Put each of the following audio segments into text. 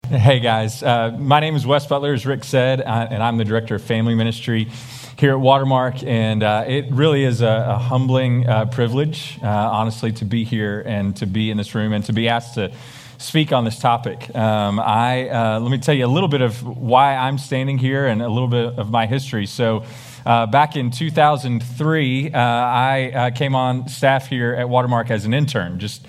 Hey guys, my name is Wes Butler, as Rick said, and I'm the Director of Family Ministry here at Watermark, and it really is a humbling privilege, honestly, to be here and to be in this room and to be asked to speak on this topic. Let me tell you a little bit of why I'm standing here and a little bit of my history. So back in 2003, I came on staff here at Watermark as an intern, just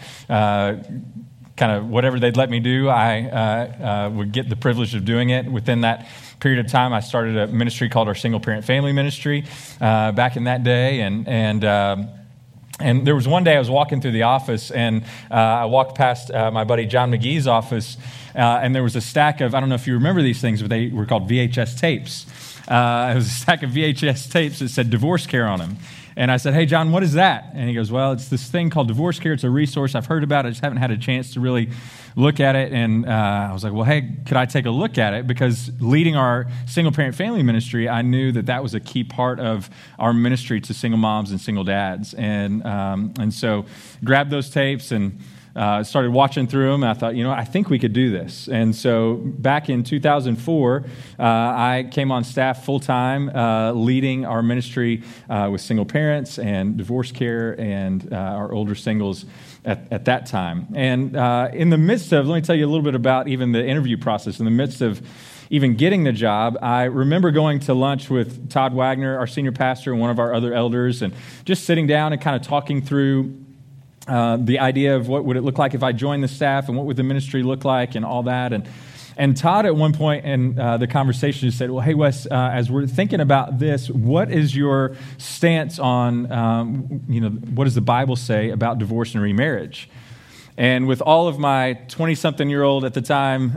kind of whatever they'd let me do, I would get the privilege of doing it. Within that period of time, I started a ministry called our Single Parent Family Ministry back in that day. And there was one day I was walking through the office, and I walked past my buddy John McGee's office, and there was a stack of, I don't know if you remember these things, but they were called VHS tapes. It was a stack of VHS tapes that said Divorce Care on them. And I said, "Hey, John, what is that?" And he goes, "Well, it's this thing called Divorce Care. It's a resource. I've heard about it. I just haven't had a chance to really look at it." And I was like, "Well, hey, could I take a look at it?" Because leading our single parent family ministry, I knew that that was a key part of our ministry to single moms and single dads. And so grabbed those tapes and started watching through them, and I thought, I think we could do this. And so back in 2004, I came on staff full-time, leading our ministry with single parents and divorce care and our older singles at that time. And in the midst of, let me tell you a little bit about even the interview process. In the midst of even getting the job, I remember going to lunch with Todd Wagner, our senior pastor, and one of our other elders, and just sitting down and kind of talking through the idea of what would it look like if I joined the staff and what would the ministry look like and all that. And Todd at one point in the conversation just said, "Well, hey, Wes, as we're thinking about this, what is your stance on, what does the Bible say about divorce and remarriage?" And with all of my 20-something-year-old at the time,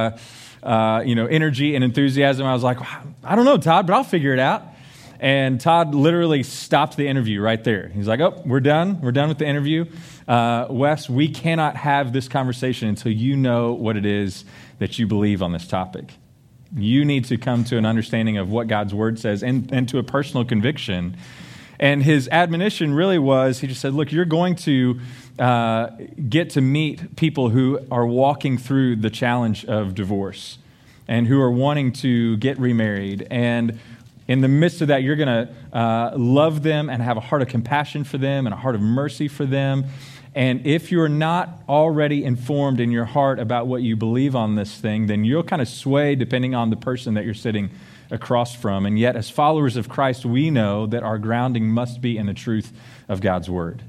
energy and enthusiasm, I was like, "I don't know, Todd, but I'll figure it out." And Todd literally stopped the interview right there. He's like, "Oh, we're done. We're done with the interview. Wes, we cannot have this conversation until you know what it is that you believe on this topic. You need to come to an understanding of what God's Word says and to a personal conviction." And his admonition really was, he just said, "Look, you're going to get to meet people who are walking through the challenge of divorce and who are wanting to get remarried. And in the midst of that, you're going to love them and have a heart of compassion for them and a heart of mercy for them. And if you're not already informed in your heart about what you believe on this thing, then you'll kind of sway depending on the person that you're sitting across from. And yet, as followers of Christ, we know that our grounding must be in the truth of God's Word."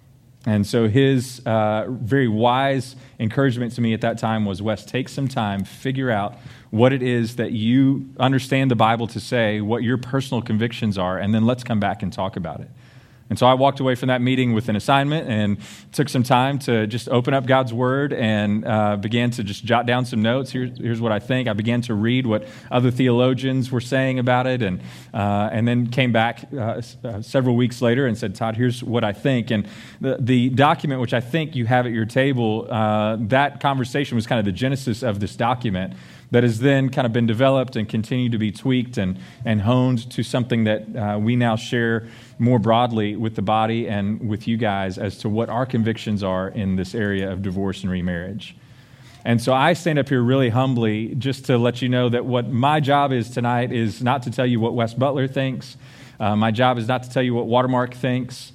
And so his very wise encouragement to me at that time was, "Wes, take some time, figure out what it is that you understand the Bible to say, what your personal convictions are, and then let's come back and talk about it." And so I walked away from that meeting with an assignment and took some time to just open up God's Word and began to just jot down some notes. Here's what I think. I began to read what other theologians were saying about it, and then came back several weeks later and said, "Todd, here's what I think." And the document, which I think you have at your table, that conversation was kind of the genesis of this document that has then kind of been developed and continued to be tweaked and honed to something that we now share more broadly with the body and with you guys as to what our convictions are in this area of divorce and remarriage. And so I stand up here really humbly just to let you know that what my job is tonight is not to tell you what Wes Butler thinks. My job is not to tell you what Watermark thinks.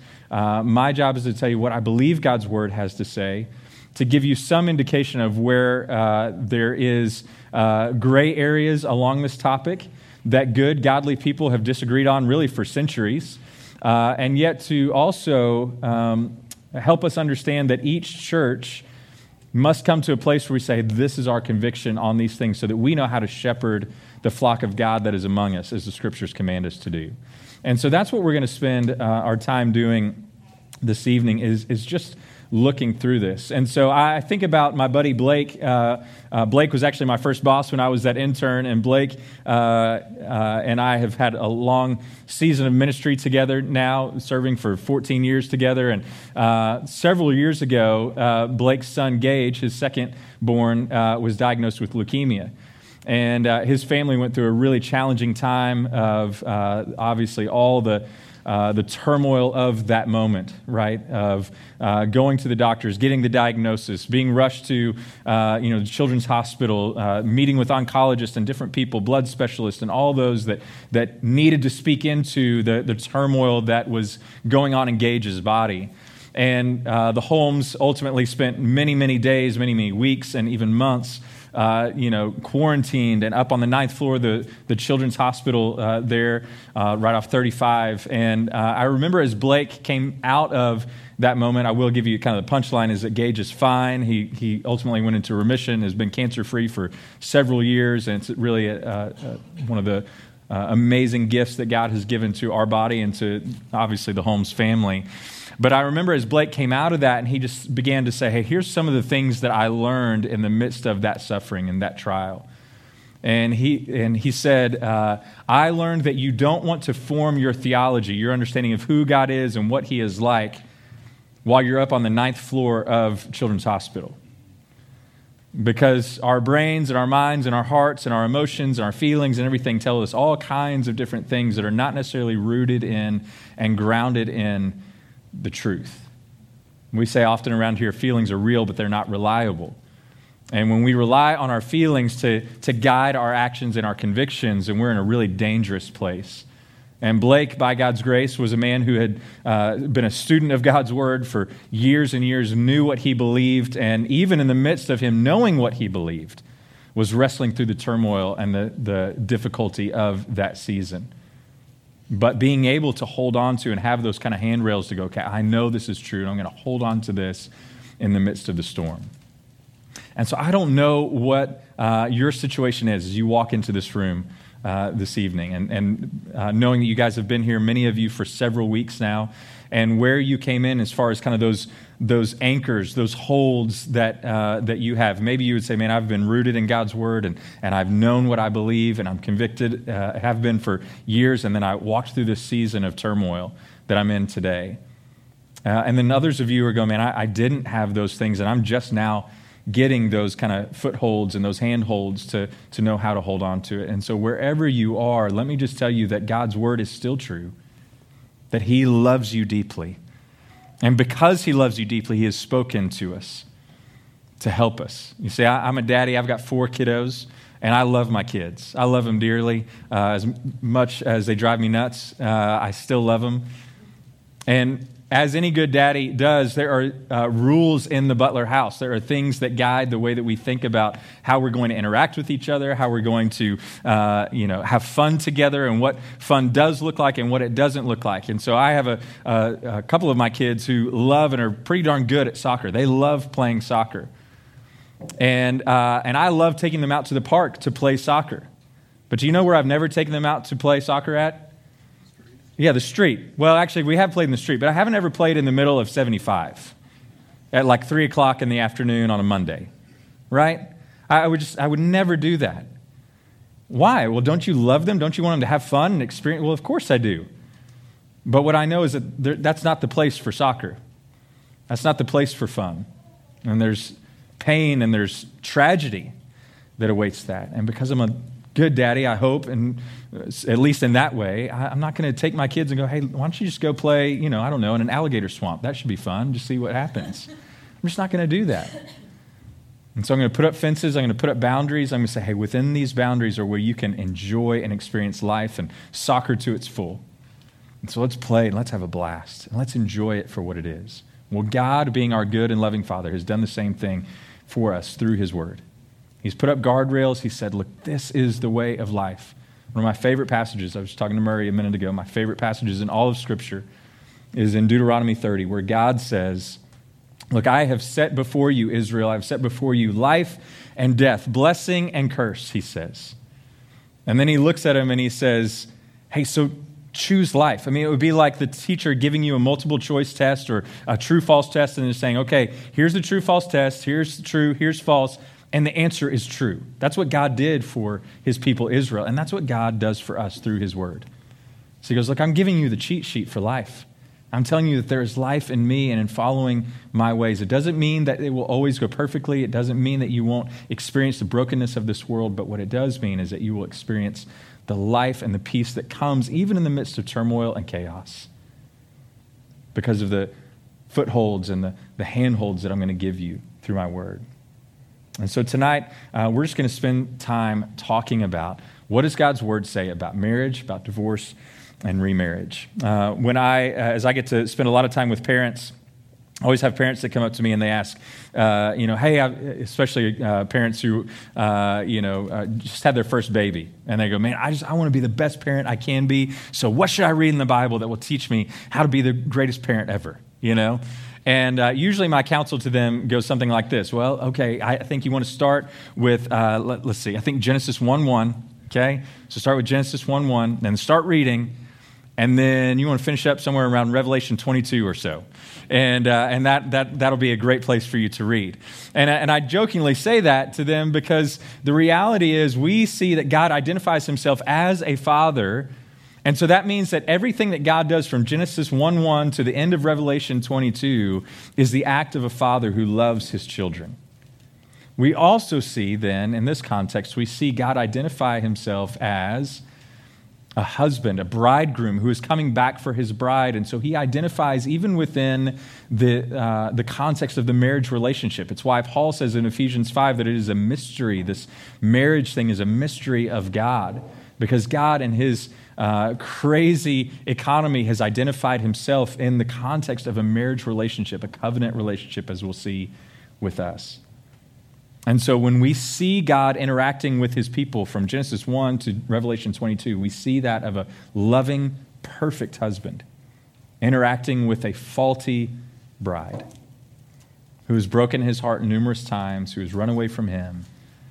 My job is to tell you what I believe God's Word has to say, to give you some indication of where there is gray areas along this topic that good, godly people have disagreed on really for centuries, and yet to also help us understand that each church must come to a place where we say, this is our conviction on these things so that we know how to shepherd the flock of God that is among us, as the Scriptures command us to do. And so that's what we're going to spend our time doing this evening is just looking through this. And so I think about my buddy Blake. Blake was actually my first boss when I was that intern, and Blake and I have had a long season of ministry together now, serving for 14 years together. And several years ago, Blake's son Gage, his second born, was diagnosed with leukemia. And his family went through a really challenging time of obviously all the the turmoil of that moment, right? Of going to the doctors, getting the diagnosis, being rushed to the children's hospital, meeting with oncologists and different people, blood specialists, and all those that needed to speak into the turmoil that was going on in Gage's body. And the Holmes ultimately spent many, many days, many, many weeks, and even months quarantined and up on the 9th floor of the children's hospital there, right off 35. And I remember as Blake came out of that moment, I will give you kind of the punchline, is that Gage is fine. He ultimately went into remission, has been cancer-free for several years, and it's really one of the amazing gifts that God has given to our body and to, obviously, the Holmes family. But I remember as Blake came out of that and he just began to say, hey, here's some of the things that I learned in the midst of that suffering and that trial. And he said, I learned that you don't want to form your theology, your understanding of who God is and what he is like, while you're up on the 9th floor of Children's Hospital. Because our brains and our minds and our hearts and our emotions and our feelings and everything tell us all kinds of different things that are not necessarily rooted in and grounded in the truth. We say often around here, feelings are real, but they're not reliable. And when we rely on our feelings to guide our actions and our convictions, then we're in a really dangerous place. And Blake, by God's grace, was a man who had been a student of God's word for years and years, knew what he believed, and even in the midst of him knowing what he believed, was wrestling through the turmoil and the difficulty of that season. But being able to hold on to and have those kind of handrails to go, okay, I know this is true, and I'm going to hold on to this in the midst of the storm. And so I don't know what your situation is as you walk into this room this evening. And knowing that you guys have been here, many of you, for several weeks now, and where you came in as far as kind of those anchors, those holds that you have. Maybe you would say, man, I've been rooted in God's word, and I've known what I believe, and I'm convicted, have been for years, and then I walked through this season of turmoil that I'm in today. And then others of you are going, man, I didn't have those things, and I'm just now getting those kind of footholds and those handholds to know how to hold on to it. And so wherever you are, let me just tell you that God's word is still true, that he loves you deeply. And because he loves you deeply, he has spoken to us to help us. You see, I'm a daddy. I've got 4 kiddos, and I love my kids. I love them dearly. As much as they drive me nuts, I still love them. And as any good daddy does, there are rules in the Butler house. There are things that guide the way that we think about how we're going to interact with each other, how we're going to have fun together, and what fun does look like and what it doesn't look like. And so I have a couple of my kids who love and are pretty darn good at soccer. They love playing soccer. And I love taking them out to the park to play soccer. But do you know where I've never taken them out to play soccer at? Yeah, the street. Well, actually, we have played in the street, but I haven't ever played in the middle of 75 at like 3 o'clock in the afternoon on a Monday, right? I would never do that. Why? Well, don't you love them? Don't you want them to have fun and experience? Well, of course I do. But what I know is that that's not the place for soccer. That's not the place for fun. And there's pain and there's tragedy that awaits that. And because I'm a good daddy, I hope, and at least in that way, I'm not going to take my kids and go, hey, why don't you just go play, in an alligator swamp? That should be fun. Just see what happens. I'm just not going to do that. And so I'm going to put up fences. I'm going to put up boundaries. I'm going to say, hey, within these boundaries are where you can enjoy and experience life and soccer to its full. And so let's play and let's have a blast and let's enjoy it for what it is. Well, God, being our good and loving Father, has done the same thing for us through his word. He's put up guardrails. He said, look, this is the way of life. One of my favorite passages, I was talking to Murray a minute ago, my favorite passages in all of Scripture is in Deuteronomy 30, where God says, look, I have set before you, Israel, I have set before you life and death, blessing and curse, he says. And then he looks at him and he says, hey, so choose life. I mean, it would be like the teacher giving you a multiple choice test or a true-false test and just saying, okay, here's the true-false test, here's true, here's false. And the answer is true. That's what God did for his people Israel. And that's what God does for us through his word. So he goes, look, I'm giving you the cheat sheet for life. I'm telling you that there is life in me and in following my ways. It doesn't mean that it will always go perfectly. It doesn't mean that you won't experience the brokenness of this world. But what it does mean is that you will experience the life and the peace that comes even in the midst of turmoil and chaos. because of the footholds and the handholds that I'm going to give you through my word. And so tonight, we're just going to spend time talking about what does God's word say about marriage, about divorce, and remarriage. As I get to spend a lot of time with parents, I always have parents that come up to me and they ask, hey, especially parents who, just had their first baby. And they go, man, I want to be the best parent I can be. So what should I read in the Bible that will teach me how to be the greatest parent ever, And usually my counsel to them goes something like this. Well, okay, I think you want to start with, let's see, I think Genesis 1:1, okay? So start with Genesis 1:1, then start reading, and then you want to finish up somewhere around Revelation 22 or so. And that'll be a great place for you to read. And I jokingly say that to them because the reality is we see that God identifies himself as a father. And so that means that everything that God does from Genesis 1:1 to the end of Revelation 22 is the act of a father who loves his children. We also see then, in this context, we see God identify himself as a husband, a bridegroom who is coming back for his bride. And so he identifies even within the context of the marriage relationship. It's why Paul says in Ephesians 5 that it is a mystery. This marriage thing is a mystery of God because God in his crazy economy has identified himself in the context of a marriage relationship, a covenant relationship, as we'll see with us. And so when we see God interacting with his people from Genesis 1 to Revelation 22, we see that of a loving, perfect husband interacting with a faulty bride who has broken his heart numerous times, who has run away from him,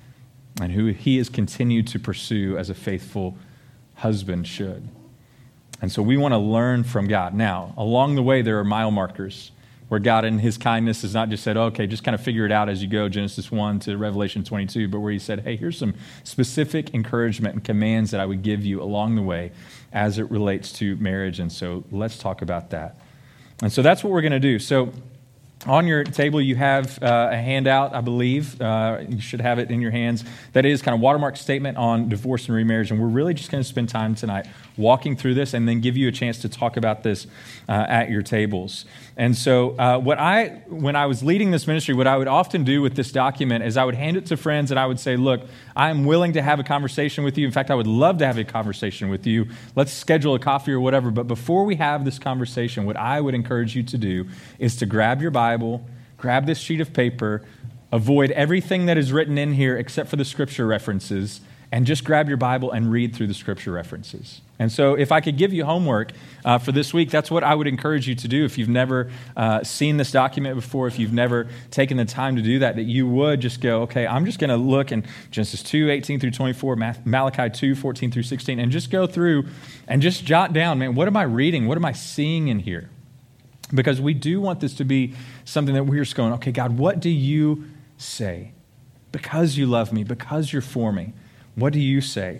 and who he has continued to pursue as a faithful husband should. And so we want to learn from God. Now, along the way, there are mile markers where God in his kindness has not just said, okay, just kind of figure it out as you go, Genesis 1 to Revelation 22, but where he said, hey, here's some specific encouragement and commands that I would give you along the way as it relates to marriage. And so let's talk about that. And so that's what we're going to do. So on your table, you have a handout, I believe. You should have it in your hands. That is kind of watermark statement on divorce and remarriage. And we're really just going to spend time tonight walking through this and then give you a chance to talk about this at your tables. And so when I was leading this ministry, what I would often do with this document is I would hand it to friends and I would say, look, I'm willing to have a conversation with you. In fact, I would love to have a conversation with you. Let's schedule a coffee or whatever. But before we have this conversation, what I would encourage you to do is to grab your Bible, grab this sheet of paper, avoid everything that is written in here except for the scripture references, and just grab your Bible and read through the scripture references. And so if I could give you homework for this week, that's what I would encourage you to do. If you've never seen this document before, if you've never taken the time to do that you would just go, okay, I'm just going to look in Genesis 2, 18 through 24, Malachi 2, 14 through 16, and just go through and just jot down, man, what am I reading? What am I seeing in here? Because we do want this to be something that we're just going, okay, God, what do you say? Because you love me, because you're for me. What do you say?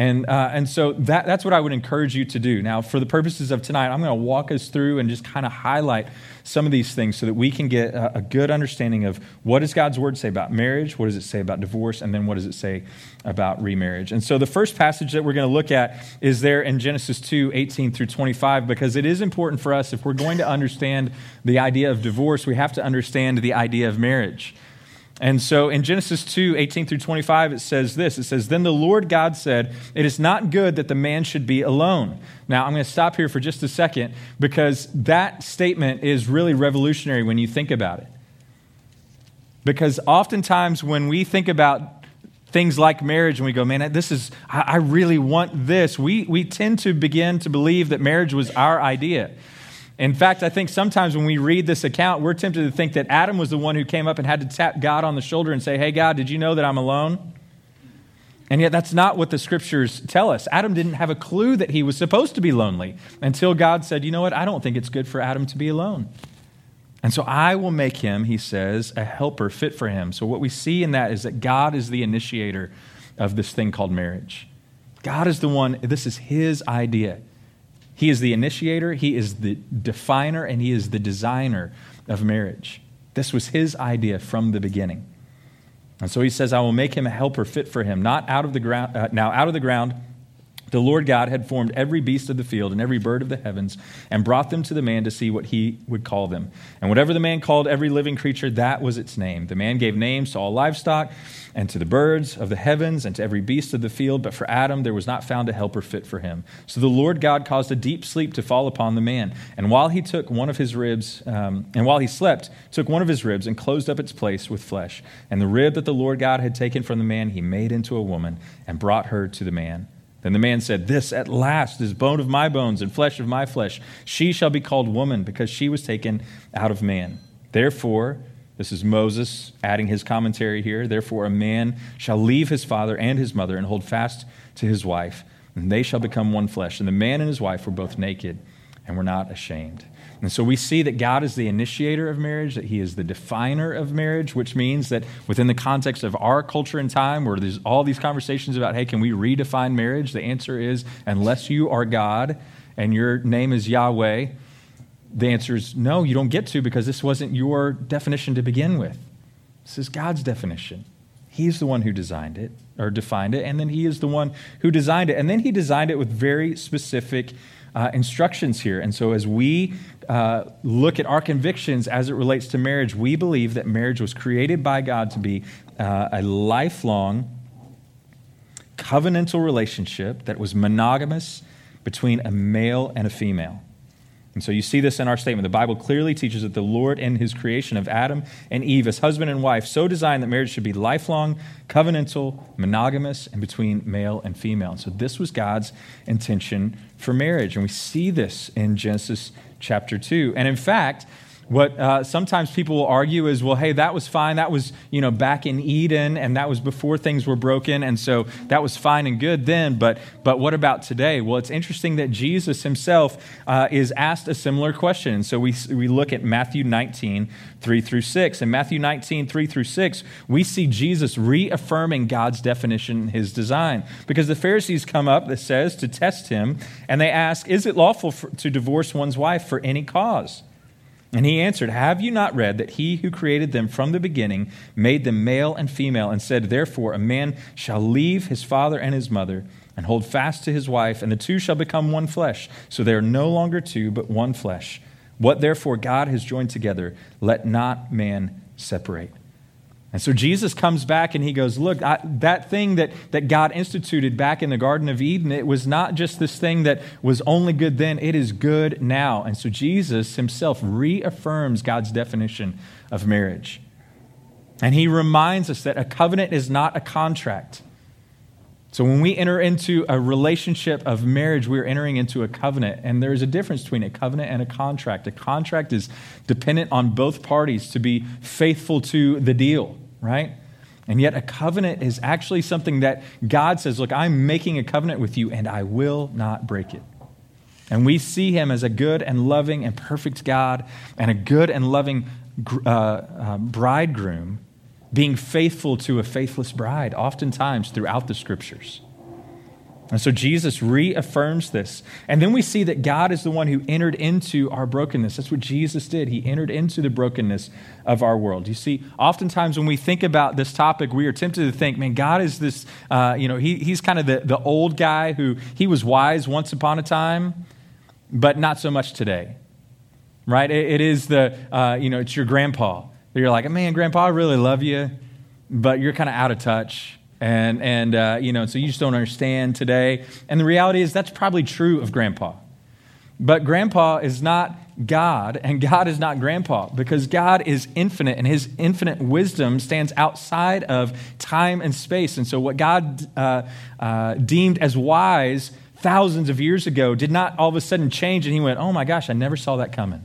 And so that's what I would encourage you to do. Now, for the purposes of tonight, I'm going to walk us through and just kind of highlight some of these things so that we can get a good understanding of what does God's word say about marriage, what does it say about divorce, and then what does it say about remarriage. And so the first passage that we're going to look at is there in Genesis 2, 18 through 25, because it is important for us, if we're going to understand the idea of divorce, we have to understand the idea of marriage. And so in Genesis 2, 18 through 25, it says this. It says, then the Lord God said, it is not good that the man should be alone. Now, I'm going to stop here for just a second because that statement is really revolutionary when you think about it. Because oftentimes when we think about things like marriage and we go, man, I really want this, we tend to begin to believe that marriage was our idea. In fact, I think sometimes when we read this account, we're tempted to think that Adam was the one who came up and had to tap God on the shoulder and say, hey, God, did you know that I'm alone? And yet that's not what the scriptures tell us. Adam didn't have a clue that he was supposed to be lonely until God said, you know what, I don't think it's good for Adam to be alone. And so I will make him, he says, a helper fit for him. So what we see in that is that God is the initiator of this thing called marriage. God is the one, this is his idea. He is the initiator, he is the definer, and he is the designer of marriage. This was his idea from the beginning. And so he says, I will make him a helper fit for him, not out of the ground, The Lord God had formed every beast of the field and every bird of the heavens and brought them to the man to see what he would call them. And whatever the man called every living creature, that was its name. The man gave names to all livestock and to the birds of the heavens and to every beast of the field. But for Adam there was not found a helper fit for him. So the Lord God caused a deep sleep to fall upon the man. And while he took one of his ribs, and while he slept, took one of his ribs and closed up its place with flesh. And the rib that the Lord God had taken from the man, he made into a woman and brought her to the man. Then the man said, "This at last is bone of my bones and flesh of my flesh. She shall be called woman because she was taken out of man. Therefore," this is Moses adding his commentary here, "therefore a man shall leave his father and his mother and hold fast to his wife, and they shall become one flesh. And the man and his wife were both naked and were not ashamed." And so we see that God is the initiator of marriage, that he is the definer of marriage, which means that within the context of our culture and time, where there's all these conversations about, hey, can we redefine marriage? The answer is, unless you are God and your name is Yahweh, the answer is no, you don't get to, because this wasn't your definition to begin with. This is God's definition. He's the one who designed it, or defined it, and then he is the one who designed it. And then he designed it with very specific instructions here. And so as we look at our convictions as it relates to marriage, we believe that marriage was created by God to be a lifelong covenantal relationship that was monogamous between a male and a female. And so you see this in our statement. The Bible clearly teaches that the Lord, in his creation of Adam and Eve as husband and wife, so designed that marriage should be lifelong, covenantal, monogamous, and between male and female. And so this was God's intention for marriage. And we see this in Genesis chapter 2. And in fact, what sometimes people will argue is, well, hey, that was fine. That was, back in Eden, and that was before things were broken, and so that was fine and good then. But what about today? Well, it's interesting that Jesus himself is asked a similar question. And so we look at Matthew 19, 3 through 6. In Matthew 19, 3 through 6, we see Jesus reaffirming God's definition, his design. Because the Pharisees come up, it says, to test him, and they ask, is it lawful to divorce one's wife for any cause? And he answered, "Have you not read that he who created them from the beginning made them male and female, and said, therefore a man shall leave his father and his mother and hold fast to his wife, and the two shall become one flesh. So they are no longer two, but one flesh. What therefore God has joined together, let not man separate." And so Jesus comes back and he goes, look, that thing that God instituted back in the Garden of Eden, it was not just this thing that was only good then, it is good now. And so Jesus himself reaffirms God's definition of marriage. And he reminds us that a covenant is not a contract. So when we enter into a relationship of marriage, we're entering into a covenant. And there is a difference between a covenant and a contract. A contract is dependent on both parties to be faithful to the deal, right? And yet a covenant is actually something that God says, look, I'm making a covenant with you and I will not break it. And we see him as a good and loving and perfect God and a good and loving bridegroom being faithful to a faithless bride, oftentimes throughout the scriptures. And so Jesus reaffirms this. And then we see that God is the one who entered into our brokenness. That's what Jesus did. He entered into the brokenness of our world. You see, oftentimes when we think about this topic, we are tempted to think, man, God is this, he's kind of the old guy who, he was wise once upon a time, but not so much today, right? It is it's your grandpa. You're like, man, Grandpa, I really love you, but you're kind of out of touch. And so you just don't understand today. And the reality is that's probably true of Grandpa. But Grandpa is not God, and God is not Grandpa, because God is infinite, and his infinite wisdom stands outside of time and space. And so what God deemed as wise thousands of years ago did not all of a sudden change, and he went, oh my gosh, I never saw that coming.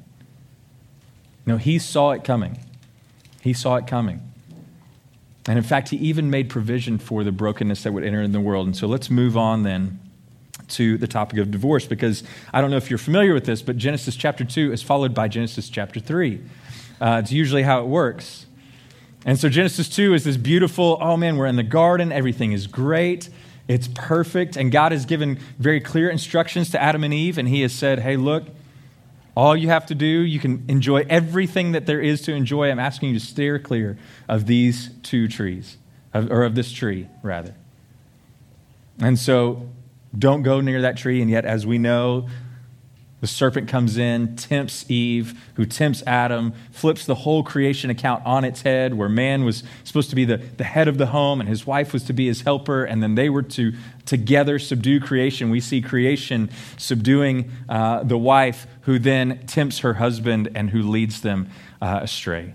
No, he saw it coming. He saw it coming. And in fact, he even made provision for the brokenness that would enter in the world. And so let's move on then to the topic of divorce, because I don't know if you're familiar with this, but Genesis chapter 2 is followed by Genesis chapter 3. It's usually how it works. And so Genesis 2 is this beautiful, oh man, we're in the garden, everything is great, it's perfect, and God has given very clear instructions to Adam and Eve, and he has said, hey, look, all you have to do, you can enjoy everything that there is to enjoy. I'm asking you to steer clear of these two trees, or of this tree, rather. And so don't go near that tree. And yet, as we know, the serpent comes in, tempts Eve, who tempts Adam, flips the whole creation account on its head, where man was supposed to be the head of the home and his wife was to be his helper, and then they were to together subdue creation. We see creation subduing the wife, who then tempts her husband and who leads them astray.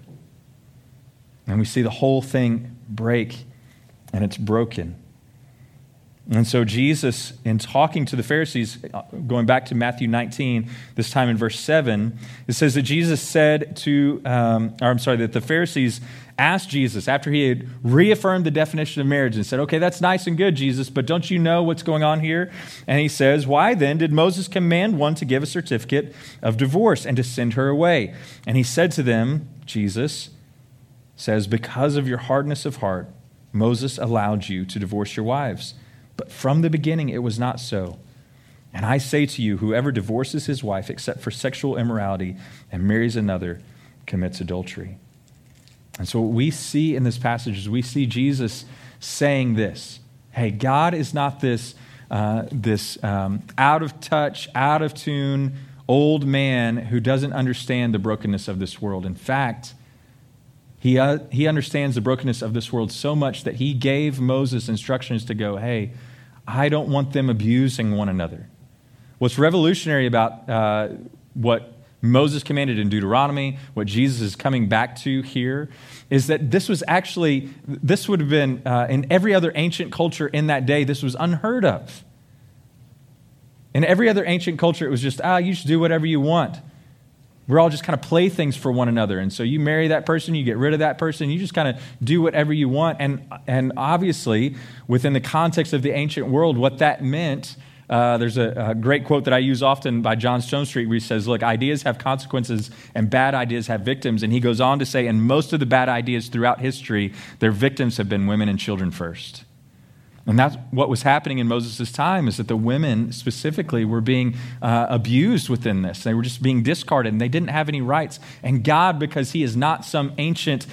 And we see the whole thing break, and it's broken. And so Jesus, in talking to the Pharisees, going back to Matthew 19, this time in verse 7, it says that Jesus said that the Pharisees asked Jesus, after he had reaffirmed the definition of marriage and said, okay, that's nice and good, Jesus, but don't you know what's going on here? And he says, why then did Moses command one to give a certificate of divorce and to send her away? And he said to them, Jesus says, because of your hardness of heart, Moses allowed you to divorce your wives. But from the beginning, it was not so. And I say to you, whoever divorces his wife except for sexual immorality and marries another commits adultery. And so what we see in this passage is we see Jesus saying this. Hey, God is not this out of touch, out of tune, old man who doesn't understand the brokenness of this world. In fact, he understands the brokenness of this world so much that he gave Moses instructions to go, hey, I don't want them abusing one another. What's revolutionary about what Moses commanded in Deuteronomy, what Jesus is coming back to here, is that this would have been, in every other ancient culture in that day, this was unheard of. In every other ancient culture, it was just, you should do whatever you want. We're all just kind of playthings for one another. And so you marry that person, you get rid of that person, you just kind of do whatever you want. And obviously, within the context of the ancient world, what that meant, there's a great quote that I use often by John Stonestreet where he says, look, ideas have consequences and bad ideas have victims. And he goes on to say, and most of the bad ideas throughout history, their victims have been women and children first. And that's what was happening in Moses' time, is that the women specifically were being abused within this. They were just being discarded, and they didn't have any rights. And God, because he is not some ancient,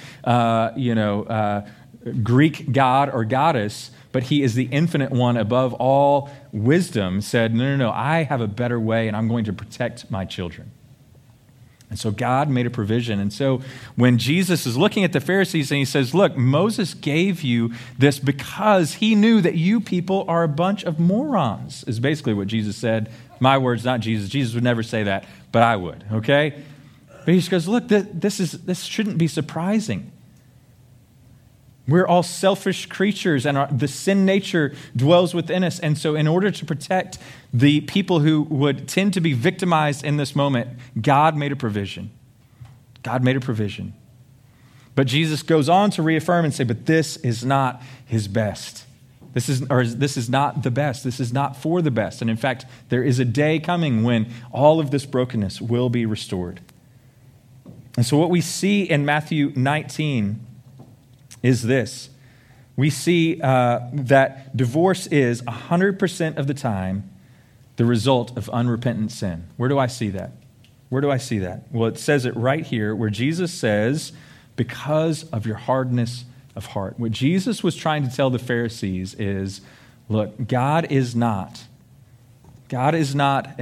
Greek god or goddess, but he is the infinite one above all wisdom, said, no, I have a better way, and I'm going to protect my children. And so God made a provision. And so when Jesus is looking at the Pharisees and he says, look, Moses gave you this because he knew that you people are a bunch of morons, is basically what Jesus said. My words, not Jesus. Jesus would never say that, but I would, okay? But he just goes, look, this shouldn't be surprising. We're all selfish creatures, and the sin nature dwells within us. And so in order to protect the people who would tend to be victimized in this moment, God made a provision. God made a provision. But Jesus goes on to reaffirm and say, but this is not his best. This is not the best. This is not for the best. And in fact, there is a day coming when all of this brokenness will be restored. And so what we see in Matthew 19 is this. We see that divorce is 100% of the time the result of unrepentant sin. Where do I see that? Where do I see that? Well, it says it right here where Jesus says, because of your hardness of heart. What Jesus was trying to tell the Pharisees is, look, God is not he's not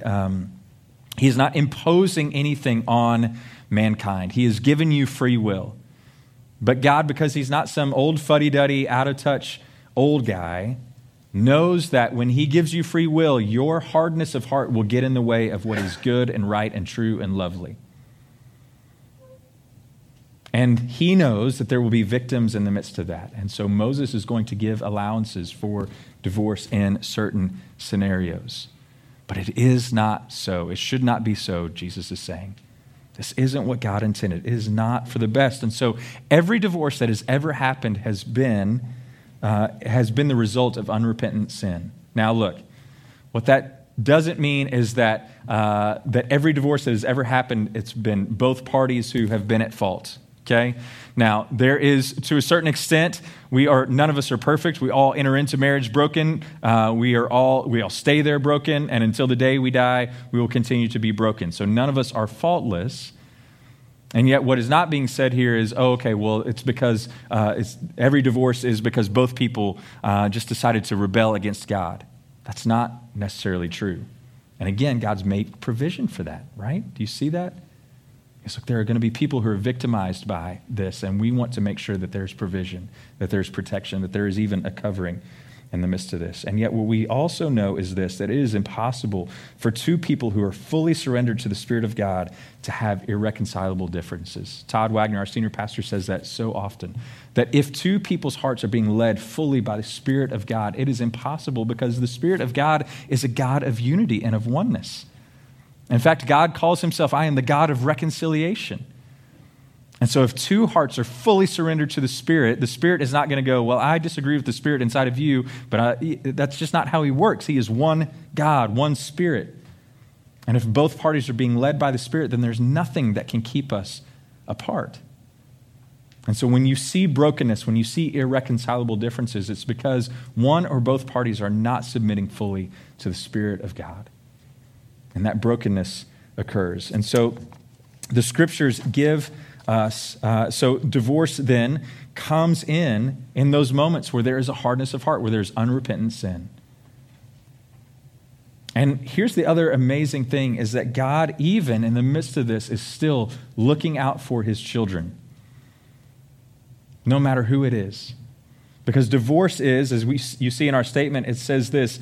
imposing anything on mankind. He has given you free will. But God, because he's not some old fuddy-duddy, out-of-touch old guy, knows that when he gives you free will, your hardness of heart will get in the way of what is good and right and true and lovely. And he knows that there will be victims in the midst of that. And so Moses is going to give allowances for divorce in certain scenarios. But it is not so. It should not be so, Jesus is saying. This isn't what God intended. It is not for the best. And so every divorce that has ever happened has been the result of unrepentant sin. Now look, what that doesn't mean is that every divorce that has ever happened, it's been both parties who have been at fault. Okay? Now, there is, to a certain extent, none of us are perfect. We all enter into marriage broken. We all stay there broken, and until the day we die, we will continue to be broken. So none of us are faultless. And yet what is not being said here is, it's because every divorce is because both people just decided to rebel against God. That's not necessarily true. And again, God's made provision for that, right? Do you see that? It's like there are going to be people who are victimized by this, and we want to make sure that there's provision, that there's protection, that there is even a covering in the midst of this. And yet what we also know is this, that it is impossible for two people who are fully surrendered to the Spirit of God to have irreconcilable differences. Todd Wagner, our senior pastor, says that so often, that if two people's hearts are being led fully by the Spirit of God, it is impossible because the Spirit of God is a God of unity and of oneness. In fact, God calls himself, I am the God of reconciliation. And so if two hearts are fully surrendered to the Spirit is not going to go, well, I disagree with the Spirit inside of you, but that's just not how he works. He is one God, one Spirit. And if both parties are being led by the Spirit, then there's nothing that can keep us apart. And so when you see brokenness, when you see irreconcilable differences, it's because one or both parties are not submitting fully to the Spirit of God. And that brokenness occurs. And so the Scriptures give us, so divorce then comes in those moments where there is a hardness of heart, where there's unrepentant sin. And here's the other amazing thing is that God, even in the midst of this, is still looking out for his children, no matter who it is. Because divorce is, as you see in our statement, it says this,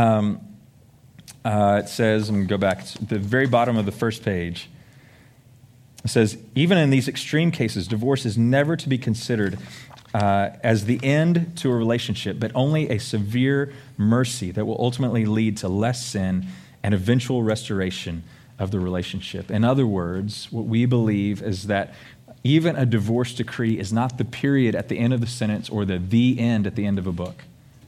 it says, I'm going to go back to the very bottom of the first page. It says, even in these extreme cases, divorce is never to be considered as the end to a relationship, but only a severe mercy that will ultimately lead to less sin and eventual restoration of the relationship. In other words, what we believe is that even a divorce decree is not the period at the end of the sentence or the end at the end of a book.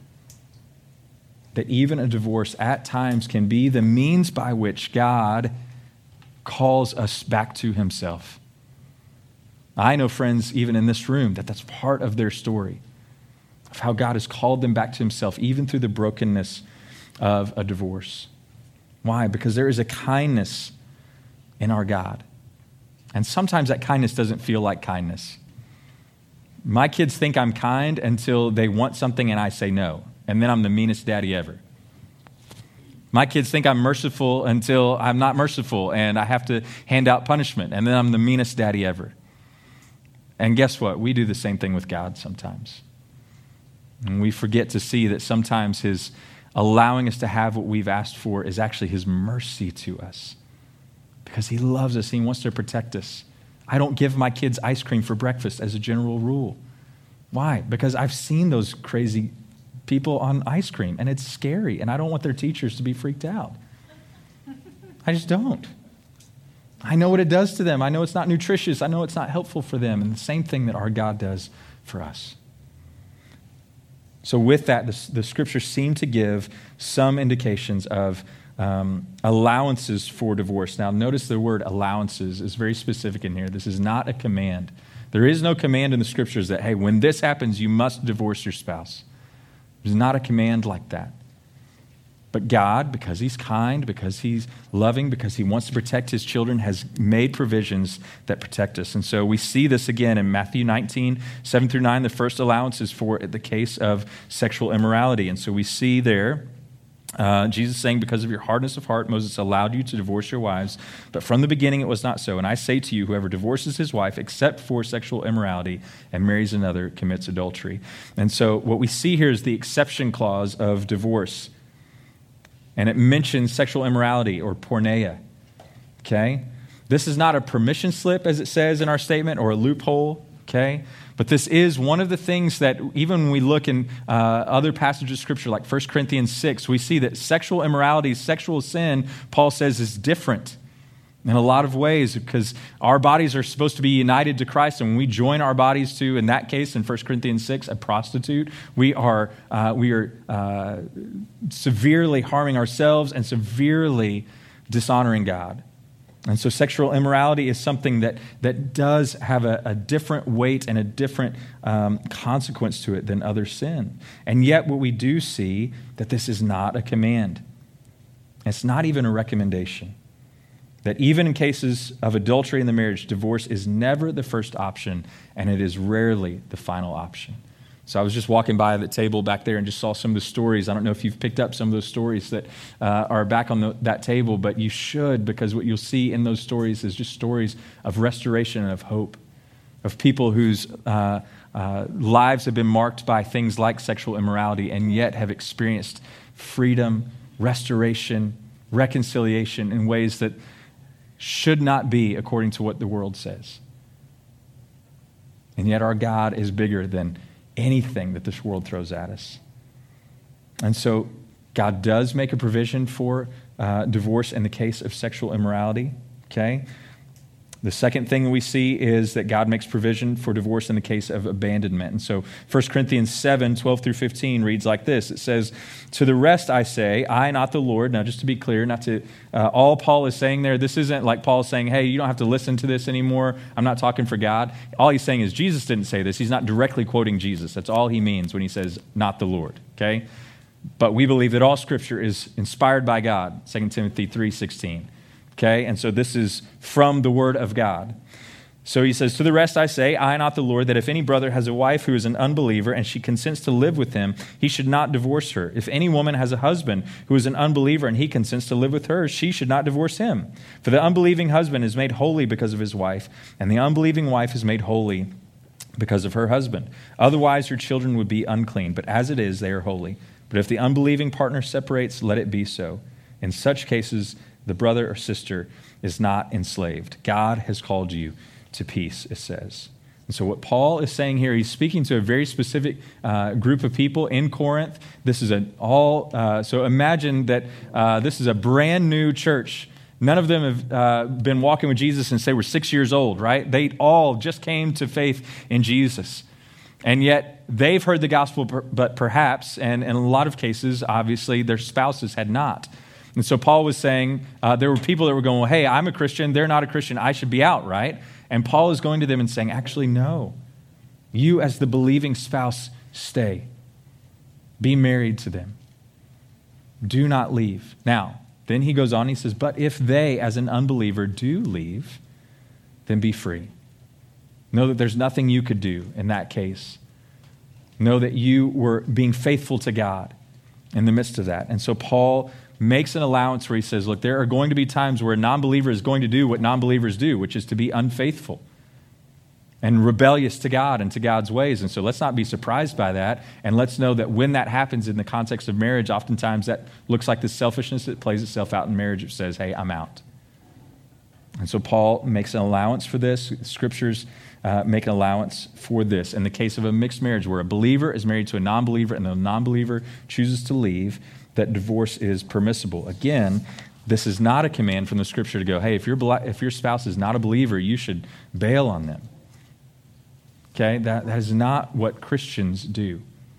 That even a divorce at times can be the means by which God calls us back to himself. I know friends, even in this room, that's part of their story, of how God has called them back to himself, even through the brokenness of a divorce. Why? Because there is a kindness in our God. And sometimes that kindness doesn't feel like kindness. My kids think I'm kind until they want something and I say no. And then I'm the meanest daddy ever. My kids think I'm merciful until I'm not merciful and I have to hand out punishment. And then I'm the meanest daddy ever. And guess what? We do the same thing with God sometimes. And we forget to see that sometimes his allowing us to have what we've asked for is actually his mercy to us. Because he loves us. He wants to protect us. I don't give my kids ice cream for breakfast as a general rule. Why? Because I've seen those crazy people on ice cream, and it's scary, and I don't want their teachers to be freaked out. I just don't. I know what it does to them. I know it's not nutritious. I know it's not helpful for them, and the same thing that our God does for us. So with that, the Scriptures seem to give some indications of allowances for divorce. Now, notice the word allowances is very specific in here. This is not a command. There is no command in the Scriptures that, hey, when this happens, you must divorce your spouse. There's not a command like that. But God, because he's kind, because he's loving, because he wants to protect his children, has made provisions that protect us. And so we see this again in Matthew 19, 7 through 9. The first allowance is for the case of sexual immorality. And so we see there Jesus saying, because of your hardness of heart, Moses allowed you to divorce your wives. But from the beginning it was not so. And I say to you, whoever divorces his wife except for sexual immorality and marries another commits adultery. And so what we see here is the exception clause of divorce. And it mentions sexual immorality or porneia. Okay? This is not a permission slip, as it says in our statement, or a loophole. Okay? But this is one of the things that even when we look in other passages of Scripture, like 1 Corinthians 6, we see that sexual immorality, sexual sin, Paul says, is different in a lot of ways because our bodies are supposed to be united to Christ. And when we join our bodies to, in that case, in 1 Corinthians 6, a prostitute, we are severely harming ourselves and severely dishonoring God. And so sexual immorality is something that does have a different weight and a different consequence to it than other sin. And yet what we do see that this is not a command. It's not even a recommendation. That even in cases of adultery in the marriage, divorce is never the first option, and it is rarely the final option. So I was just walking by the table back there and just saw some of the stories. I don't know if you've picked up some of those stories that are back on that table, but you should, because what you'll see in those stories is just stories of restoration and of hope, of people whose lives have been marked by things like sexual immorality and yet have experienced freedom, restoration, reconciliation in ways that should not be according to what the world says. And yet our God is bigger than anything that this world throws at us. And so God does make a provision for divorce in the case of sexual immorality, okay? The second thing we see is that God makes provision for divorce in the case of abandonment. And so 1 Corinthians 7, 12 through 15 reads like this. It says, "To the rest I say, I, not the Lord." Now, just to be clear, not to all Paul is saying there, this isn't like Paul saying, hey, you don't have to listen to this anymore. I'm not talking for God. All he's saying is Jesus didn't say this. He's not directly quoting Jesus. That's all he means when he says, not the Lord, okay? But we believe that all Scripture is inspired by God, 2 Timothy 3:16. Okay, and so this is from the Word of God. So he says, "To the rest I say, I, not the Lord, that if any brother has a wife who is an unbeliever and she consents to live with him, he should not divorce her. If any woman has a husband who is an unbeliever and he consents to live with her, she should not divorce him. For the unbelieving husband is made holy because of his wife, and the unbelieving wife is made holy because of her husband. Otherwise your children would be unclean, but as it is, they are holy. But if the unbelieving partner separates, let it be so. In such cases, the brother or sister is not enslaved. God has called you to peace," it says. And so what Paul is saying here, he's speaking to a very specific group of people in Corinth. This is so imagine that this is a brand new church. None of them have been walking with Jesus since they were 6 years old, right? They all just came to faith in Jesus. And yet they've heard the gospel, but perhaps, and in a lot of cases, obviously, their spouses had not. And so Paul was saying, there were people that were going, well, hey, I'm a Christian, they're not a Christian, I should be out, right? And Paul is going to them and saying, actually, no. You as the believing spouse, stay. Be married to them. Do not leave. Now, then he goes on, he says, but if they, as an unbeliever, do leave, then be free. Know that there's nothing you could do in that case. Know that you were being faithful to God in the midst of that. And so Paul makes an allowance where he says, look, there are going to be times where a non-believer is going to do what non-believers do, which is to be unfaithful and rebellious to God and to God's ways. And so let's not be surprised by that. And let's know that when that happens in the context of marriage, oftentimes that looks like the selfishness that plays itself out in marriage. It says, hey, I'm out. And so Paul makes an allowance for this. Scriptures make an allowance for this. In the case of a mixed marriage where a believer is married to a non-believer and the non-believer chooses to leave, that divorce is permissible. Again, this is not a command from the Scripture to go, hey, if your spouse is not a believer, you should bail on them. Okay, that is not what Christians do.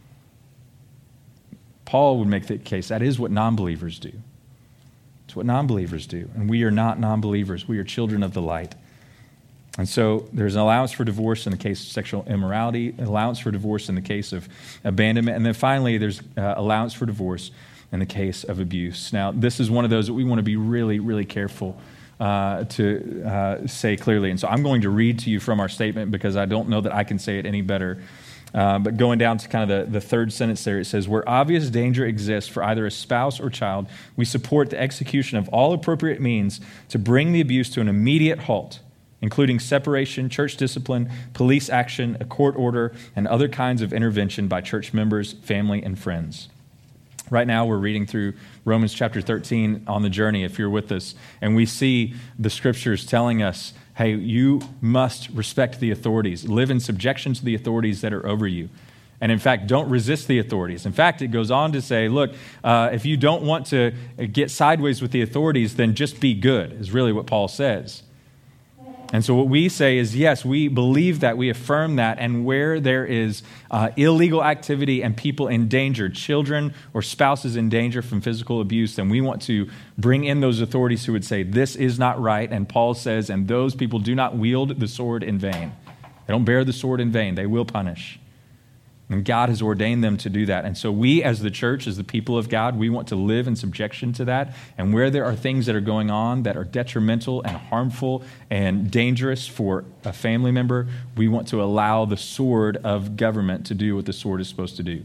Paul would make the case that is what non-believers do. It's what non-believers do. And we are not non-believers. We are children of the light. And so there's an allowance for divorce in the case of sexual immorality, an allowance for divorce in the case of abandonment, and then finally there's allowance for divorce in the case of abuse. Now, this is one of those that we want to be really, really careful to say clearly. And so I'm going to read to you from our statement because I don't know that I can say it any better. But going down to kind of the third sentence there, it says, where obvious danger exists for either a spouse or child, we support the execution of all appropriate means to bring the abuse to an immediate halt, including separation, church discipline, police action, a court order, and other kinds of intervention by church members, family, and friends. Right now, we're reading through Romans chapter 13 on the journey, if you're with us, and we see the Scriptures telling us, hey, you must respect the authorities, live in subjection to the authorities that are over you. And in fact, don't resist the authorities. In fact, it goes on to say, look, if you don't want to get sideways with the authorities, then just be good, is really what Paul says. And so what we say is, yes, we believe that, we affirm that, and where there is illegal activity and people in danger, children or spouses in danger from physical abuse, then we want to bring in those authorities who would say, this is not right, and Paul says, and those people do not wield the sword in vain. They don't bear the sword in vain. They will punish. And God has ordained them to do that. And so we as the church, as the people of God, we want to live in subjection to that. And where there are things that are going on that are detrimental and harmful and dangerous for a family member, we want to allow the sword of government to do what the sword is supposed to do.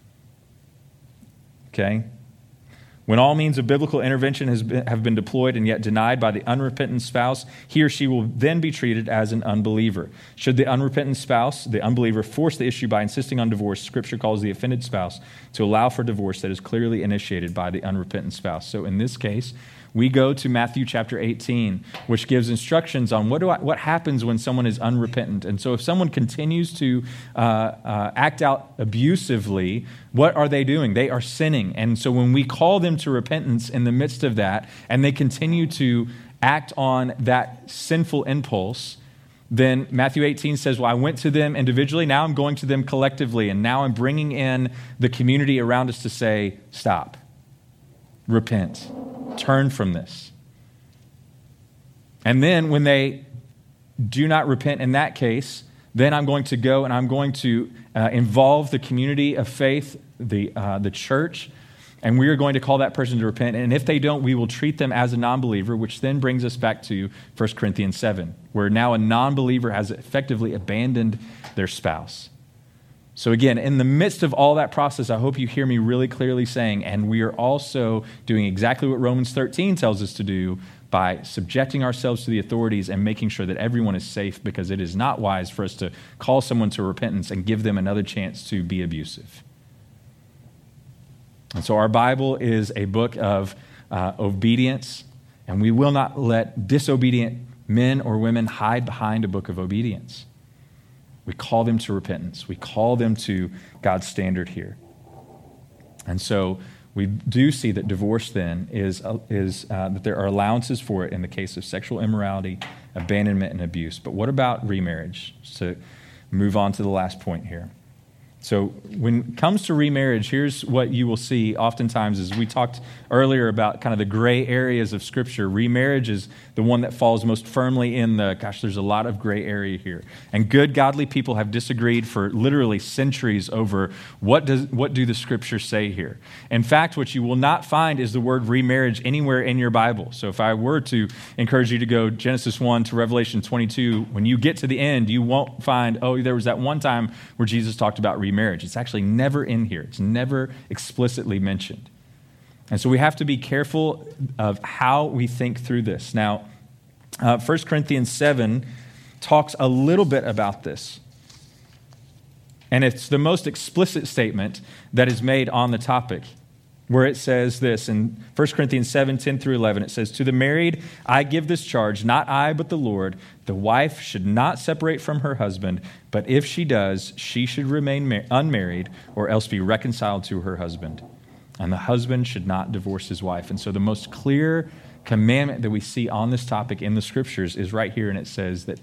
Okay? When all means of biblical intervention have been deployed and yet denied by the unrepentant spouse, he or she will then be treated as an unbeliever. Should the unrepentant spouse, the unbeliever, force the issue by insisting on divorce, Scripture calls the offended spouse to allow for divorce that is clearly initiated by the unrepentant spouse. So in this case, we go to Matthew chapter 18, which gives instructions on what happens when someone is unrepentant. And so if someone continues to act out abusively, what are they doing? They are sinning. And so when we call them to repentance in the midst of that, and they continue to act on that sinful impulse, then Matthew 18 says, well, I went to them individually, now I'm going to them collectively, and now I'm bringing in the community around us to say, stop, repent. Turn from this. And then when they do not repent in that case, then I'm going to go and I'm going to involve the community of faith, the church, and we are going to call that person to repent. And if they don't, we will treat them as a non-believer, which then brings us back to 1 Corinthians 7, where now a non-believer has effectively abandoned their spouse. So again, in the midst of all that process, I hope you hear me really clearly saying, and we are also doing exactly what Romans 13 tells us to do by subjecting ourselves to the authorities and making sure that everyone is safe, because it is not wise for us to call someone to repentance and give them another chance to be abusive. And so our Bible is a book of obedience, and we will not let disobedient men or women hide behind a book of obedience. We call them to repentance. We call them to God's standard here. And so we do see that divorce then is that there are allowances for it in the case of sexual immorality, abandonment, and abuse. But what about remarriage? So move on to the last point here. So when it comes to remarriage, here's what you will see oftentimes as we talked earlier about kind of the gray areas of Scripture. Remarriage is the one that falls most firmly in there's a lot of gray area here. And good, godly people have disagreed for literally centuries over what do the Scriptures say here. In fact, what you will not find is the word remarriage anywhere in your Bible. So if I were to encourage you to go Genesis 1 to Revelation 22, when you get to the end, you won't find, there was that one time where Jesus talked about remarriage. It's actually never in here. It's never explicitly mentioned. And so we have to be careful of how we think through this. Now, 1 Corinthians 7 talks a little bit about this. And it's the most explicit statement that is made on the topic, where it says this in 1 Corinthians 7, 10 through 11. It says, "To the married I give this charge, not I, but the Lord. The wife should not separate from her husband, but if she does, she should remain unmarried or else be reconciled to her husband. And the husband should not divorce his wife." And so the most clear commandment that we see on this topic in the Scriptures is right here, and it says that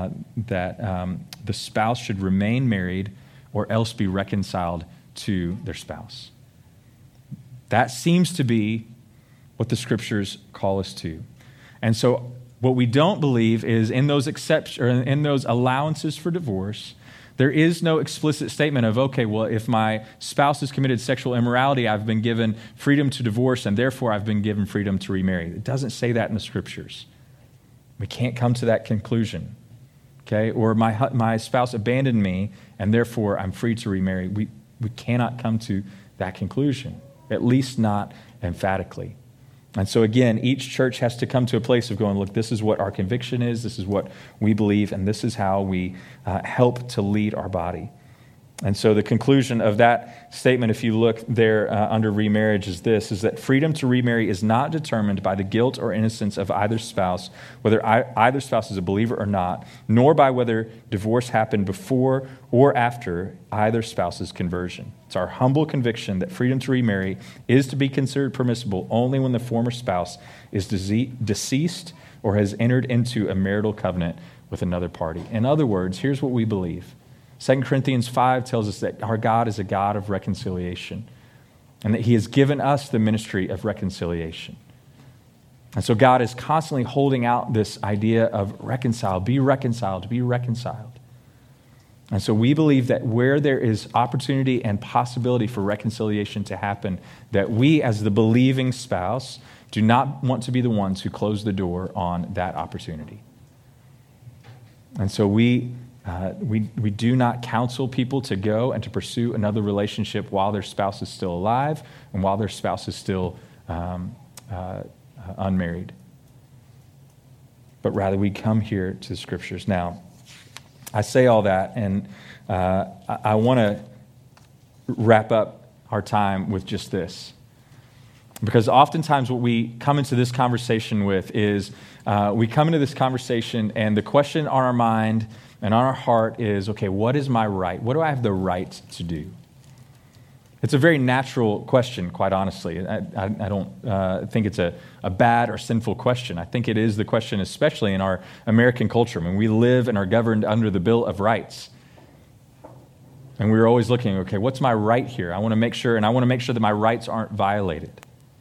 the spouse should remain married or else be reconciled to their spouse. That seems to be what the Scriptures call us to. And so what we don't believe is in those exceptions or in those allowances for divorce, there is no explicit statement of, okay, well, if my spouse has committed sexual immorality, I've been given freedom to divorce, and therefore I've been given freedom to remarry. It doesn't say that in the Scriptures. We can't come to that conclusion. Okay? Or my spouse abandoned me, and therefore I'm free to remarry. We cannot come to that conclusion. At least not emphatically. And so again, each church has to come to a place of going, look, this is what our conviction is, this is what we believe, and this is how we help to lead our body. And so the conclusion of that statement, if you look there under remarriage, is this, is that freedom to remarry is not determined by the guilt or innocence of either spouse, whether either spouse is a believer or not, nor by whether divorce happened before or after either spouse's conversion. It's our humble conviction that freedom to remarry is to be considered permissible only when the former spouse is deceased or has entered into a marital covenant with another party. In other words, here's what we believe. 2 Corinthians 5 tells us that our God is a God of reconciliation and that he has given us the ministry of reconciliation. And so God is constantly holding out this idea of reconcile, be reconciled, be reconciled. And so we believe that where there is opportunity and possibility for reconciliation to happen, that we as the believing spouse do not want to be the ones who close the door on that opportunity. And so we do not counsel people to go and to pursue another relationship while their spouse is still alive and while their spouse is still unmarried. But rather we come here to the Scriptures. Now, I say all that, and I want to wrap up our time with just this. Because oftentimes what we come into this conversation with is we come into this conversation and the question on our mind and on our heart is, okay, what is my right? What do I have the right to do? It's a very natural question, quite honestly. I don't think it's a bad or sinful question. I think it is the question, especially in our American culture, when we live and are governed under the Bill of Rights. And we're always looking, okay, what's my right here? I want to make sure that my rights aren't violated.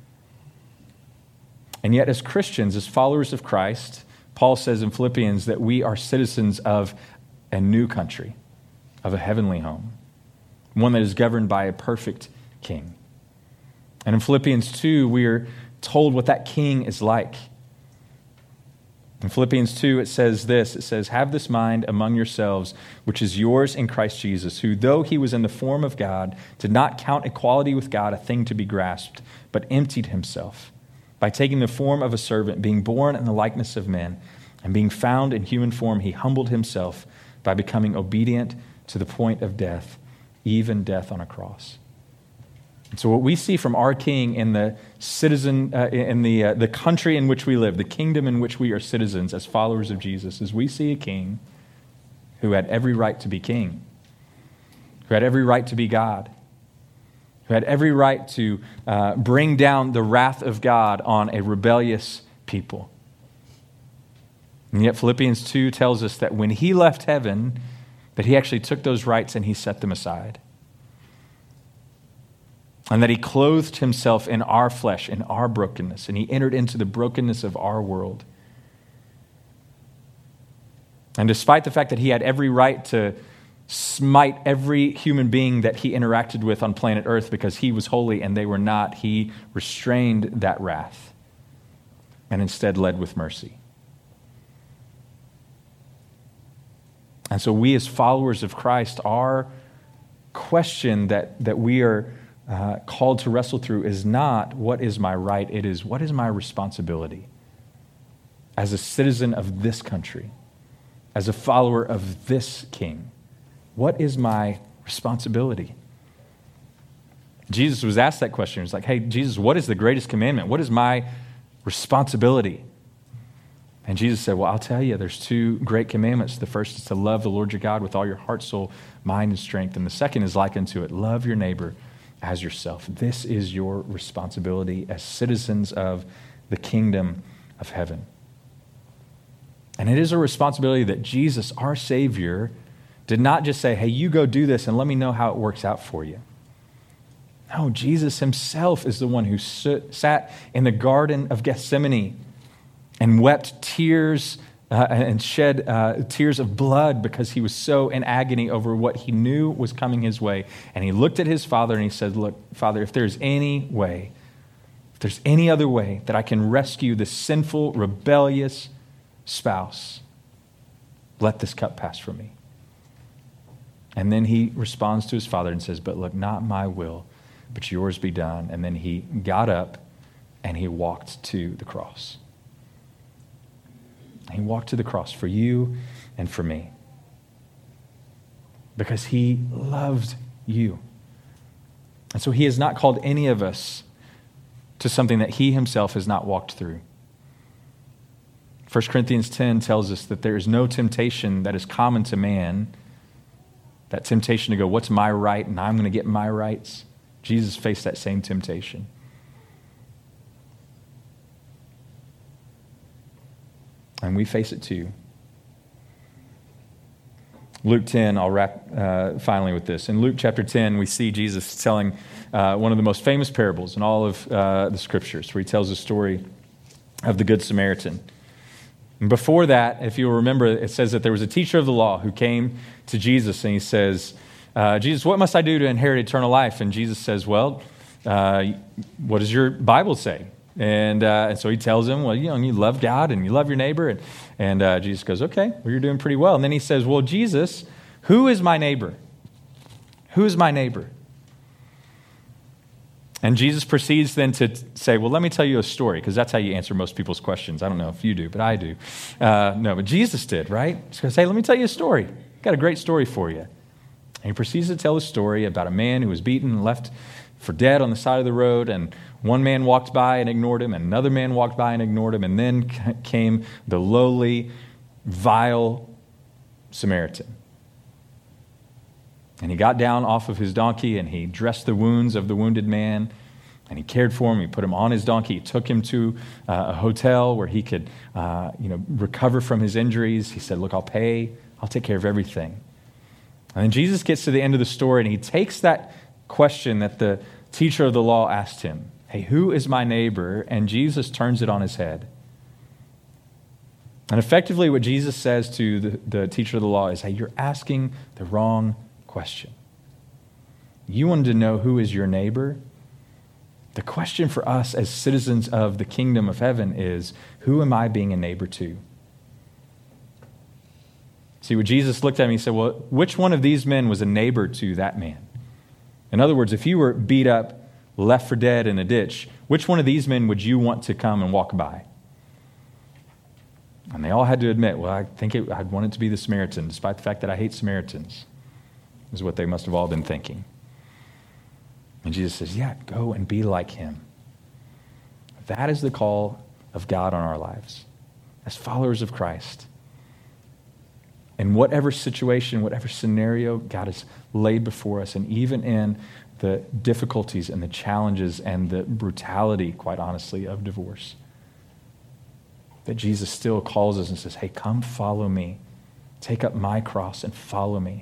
And yet, as Christians, as followers of Christ, Paul says in Philippians that we are citizens of a new country, of a heavenly home, one that is governed by a perfect king. And in Philippians 2, we are told what that king is like. In Philippians 2, it says this, it says, "Have this mind among yourselves, which is yours in Christ Jesus, who, though he was in the form of God, did not count equality with God a thing to be grasped, but emptied himself by taking the form of a servant, being born in the likeness of men, and being found in human form, he humbled himself by becoming obedient to the point of death, even death on a cross." And so what we see from our King in the the country in which we live, the kingdom in which we are citizens as followers of Jesus, is we see a king who had every right to be king, who had every right to be God, who had every right to bring down the wrath of God on a rebellious people. And yet Philippians 2 tells us that when he left heaven, that he actually took those rights and he set them aside. And that he clothed himself in our flesh, in our brokenness, and he entered into the brokenness of our world. And despite the fact that he had every right to smite every human being that he interacted with on planet Earth because he was holy and they were not, he restrained that wrath and instead led with mercy. And so we as followers of Christ, our question that we are called to wrestle through is not what is my right, it is what is my responsibility as a citizen of this country, as a follower of this king. What is my responsibility? Jesus was asked that question. He's like, hey, Jesus, what is the greatest commandment? What is my responsibility? And Jesus said, well, I'll tell you, there's two great commandments. The first is to love the Lord your God with all your heart, soul, mind, and strength. And the second is like unto it, love your neighbor as yourself. This is your responsibility as citizens of the kingdom of heaven. And it is a responsibility that Jesus, our Savior, did not just say, hey, you go do this and let me know how it works out for you. No, Jesus himself is the one who sat in the Garden of Gethsemane and wept tears and shed tears of blood because he was so in agony over what he knew was coming his way. And he looked at his Father and he said, look, Father, if there's any way, if there's any other way that I can rescue this sinful, rebellious spouse, let this cup pass from me. And then he responds to his Father and says, but look, not my will, but yours be done. And then he got up and he walked to the cross. He walked to the cross for you and for me because he loved you. And so he has not called any of us to something that he himself has not walked through. 1 Corinthians 10 tells us that there is no temptation that is common to man, that temptation to go, what's my right, and I'm going to get my rights. Jesus faced that same temptation. And we face it too. Luke 10, I'll wrap finally with this. In Luke chapter 10, we see Jesus telling one of the most famous parables in all of the scriptures, where he tells the story of the Good Samaritan. And before that, if you'll remember, it says that there was a teacher of the law who came to Jesus and he says, Jesus, what must I do to inherit eternal life? And Jesus says, well, what does your Bible say? And so he tells him, well, you love God and you love your neighbor. And Jesus goes, okay, well, you're doing pretty well. And then he says, well, Jesus, who is my neighbor? Who is my neighbor? And Jesus proceeds then to say, well, let me tell you a story, because that's how you answer most people's questions. I don't know if you do, but I do. No, but Jesus did, right? He's going to say, let me tell you a story. I've got a great story for you. And he proceeds to tell a story about a man who was beaten and left for dead on the side of the road, and one man walked by and ignored him, and another man walked by and ignored him, and then came the lowly, vile Samaritan. And he got down off of his donkey, and he dressed the wounds of the wounded man, and he cared for him. He put him on his donkey. He took him to a hotel where he could recover from his injuries. He said, look, I'll take care of everything. And then Jesus gets to the end of the story, and he takes that question that the teacher of the law asked him, hey, who is my neighbor? And Jesus turns it on his head. And effectively what Jesus says to the teacher of the law is, hey, you're asking the wrong question. You wanted to know who is your neighbor? The question for us as citizens of the kingdom of heaven is, who am I being a neighbor to? See, when Jesus looked at me, he said, well, which one of these men was a neighbor to that man? In other words, if you were beat up, left for dead in a ditch, which one of these men would you want to come and walk by? And they all had to admit, well, I think I'd want it to be the Samaritan, despite the fact that I hate Samaritans, is what they must have all been thinking. And Jesus says, yeah, go and be like him. That is the call of God on our lives as followers of Christ. In whatever situation, whatever scenario God has laid before us, and even in the difficulties and the challenges and the brutality, quite honestly, of divorce, that Jesus still calls us and says, hey, come follow me. Take up my cross and follow me.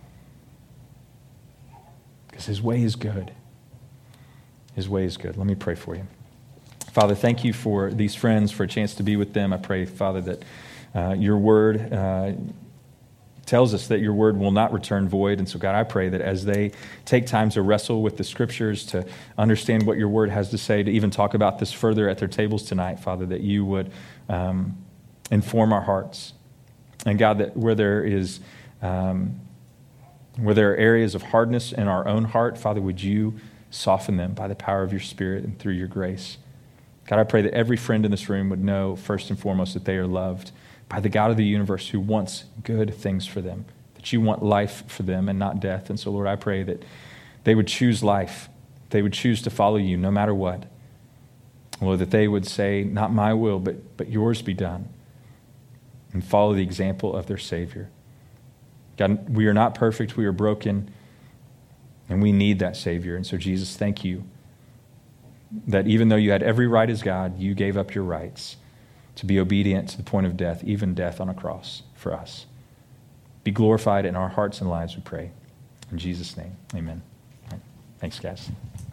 Because his way is good. His way is good. Let me pray for you. Father, thank you for these friends, for a chance to be with them. I pray, Father, that your word tells us that your word will not return void. And so, God, I pray that as they take time to wrestle with the scriptures, to understand what your word has to say, to even talk about this further at their tables tonight, Father, that you would inform our hearts. And God, that where there are areas of hardness in our own heart, Father, would you soften them by the power of your Spirit and through your grace. God, I pray that every friend in this room would know, first and foremost, that they are loved by the God of the universe who wants good things for them, that you want life for them and not death. And so, Lord, I pray that they would choose life. They would choose to follow you no matter what. Lord, that they would say, not my will, but yours be done, and follow the example of their Savior. God, we are not perfect. We are broken, and we need that Savior. And so, Jesus, thank you that even though you had every right as God, you gave up your rights to be obedient to the point of death, even death on a cross for us. Be glorified in our hearts and lives, we pray. In Jesus' name, amen. All right. Thanks, guys.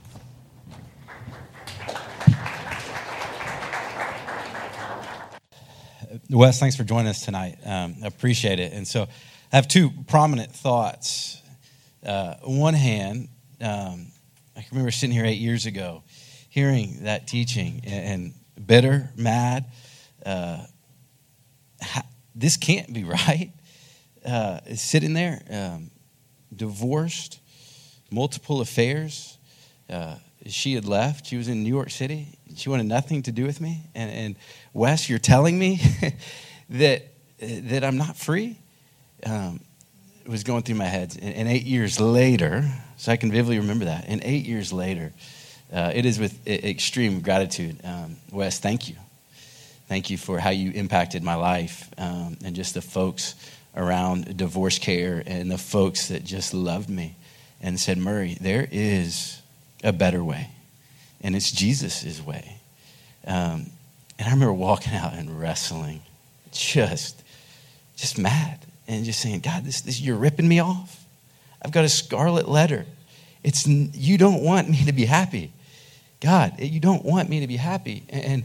Wes, thanks for joining us tonight. I appreciate it. And so I have two prominent thoughts. One hand, I can remember sitting here 8 years ago, hearing that teaching and bitter, mad. This can't be right. Sitting there, divorced, multiple affairs. She had left. She was in New York City. She wanted nothing to do with me. And Wes, you're telling me that I'm not free? It was going through my head. And 8 years later, so I can vividly remember that. And 8 years later, it is with extreme gratitude. Wes, thank you. Thank you for how you impacted my life and just the folks around divorce care and the folks that just loved me and said, Murray, there is a better way, and it's Jesus' way. And I remember walking out and wrestling, just mad, and just saying, God, this you're ripping me off. I've got a scarlet letter. You don't want me to be happy. God, you don't want me to be happy. And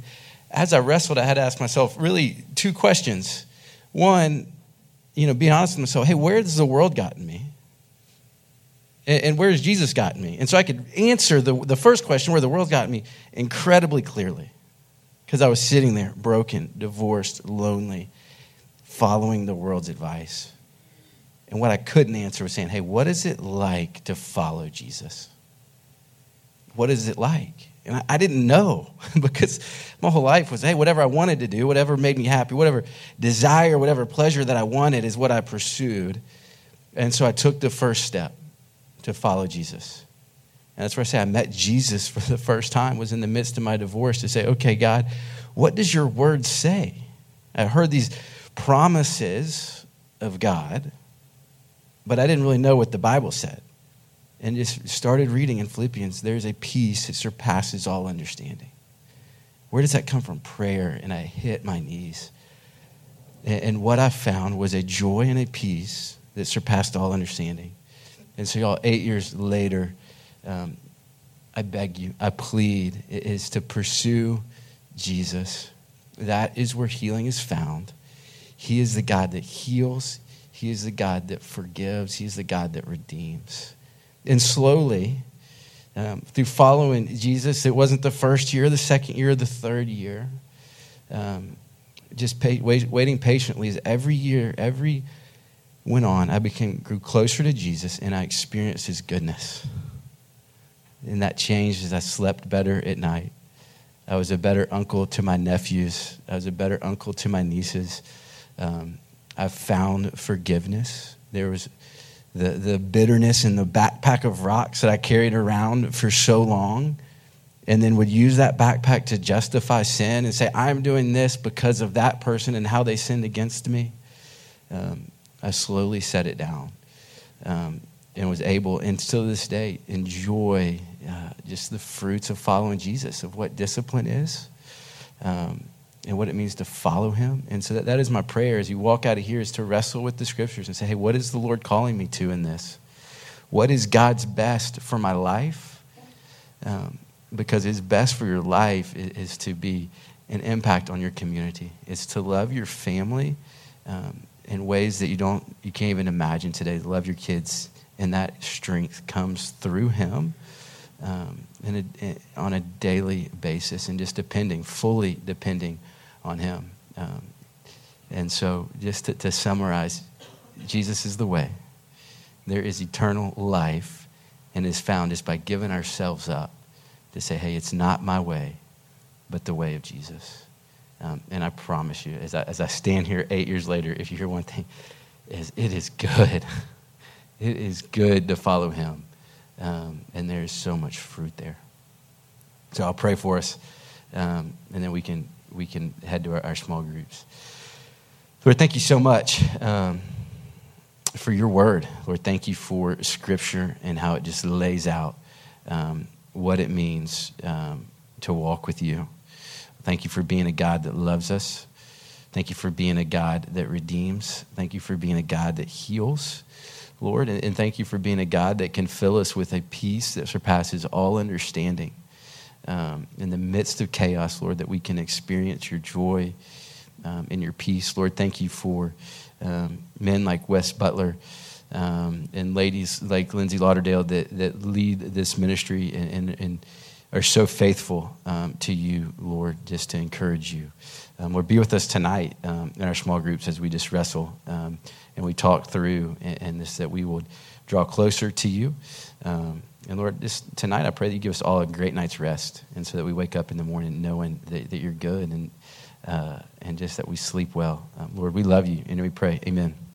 as I wrestled, I had to ask myself really two questions. One, being honest with myself, hey, where has the world gotten me? And where has Jesus gotten me? And so I could answer the first question, where the world's gotten me, incredibly clearly. Because I was sitting there, broken, divorced, lonely, following the world's advice. And what I couldn't answer was saying, hey, what is it like to follow Jesus? What is it like? And I didn't know, because my whole life was, hey, whatever I wanted to do, whatever made me happy, whatever desire, whatever pleasure that I wanted is what I pursued. And so I took the first step to follow Jesus. And that's where I say I met Jesus for the first time, was in the midst of my divorce, to say, okay, God, what does your word say? I heard these promises of God, but I didn't really know what the Bible said. And just started reading in Philippians, there's a peace that surpasses all understanding. Where does that come from? Prayer. And I hit my knees. And what I found was a joy and a peace that surpassed all understanding. And so, y'all, 8 years later, I beg you, I plead, is to pursue Jesus. That is where healing is found. He is the God that heals. He is the God that forgives. He is the God that redeems. And slowly, through following Jesus, it wasn't the first year, the second year, the third year. Waiting patiently as every went on, I grew closer to Jesus, and I experienced his goodness. And that changed as I slept better at night. I was a better uncle to my nephews. I was a better uncle to my nieces. I found forgiveness. There was the bitterness in the backpack of rocks that I carried around for so long, and then would use that backpack to justify sin and say, I'm doing this because of that person and how they sinned against me. I slowly set it down and was able, and still to this day, enjoy just the fruits of following Jesus, of what discipline is and what it means to follow him. And so that is my prayer as you walk out of here, is to wrestle with the scriptures and say, hey, what is the Lord calling me to in this? What is God's best for my life? Because his best for your life is to be an impact on your community. It's to love your family in ways that you can't even imagine today. To love your kids, and that strength comes through him on a daily basis, and just fully depending on him. And so just to summarize, Jesus is the way. There is eternal life, and is found just by giving ourselves up to say, hey, it's not my way, but the way of Jesus. And I promise you, as I stand here 8 years later, if you hear one thing, it is good. It is good to follow him. And there is so much fruit there. So I'll pray for us, and then we can head to our small groups. Lord, thank you so much for your word. Lord, thank you for Scripture and how it just lays out what it means to walk with you. Thank you for being a God that loves us. Thank you for being a God that redeems. Thank you for being a God that heals, Lord. And thank you for being a God that can fill us with a peace that surpasses all understanding. In the midst of chaos, Lord, that we can experience your joy and your peace. Lord, thank you for men like Wes Butler and ladies like Lindsay Lauderdale that lead this ministry and are so faithful to you, Lord, just to encourage you. Lord, be with us tonight in our small groups as we just wrestle and we talk through, and this, that we would draw closer to you. And Lord, just tonight I pray that you give us all a great night's rest, and so that we wake up in the morning knowing that you're good, and just that we sleep well. Lord, we love you, and we pray, amen.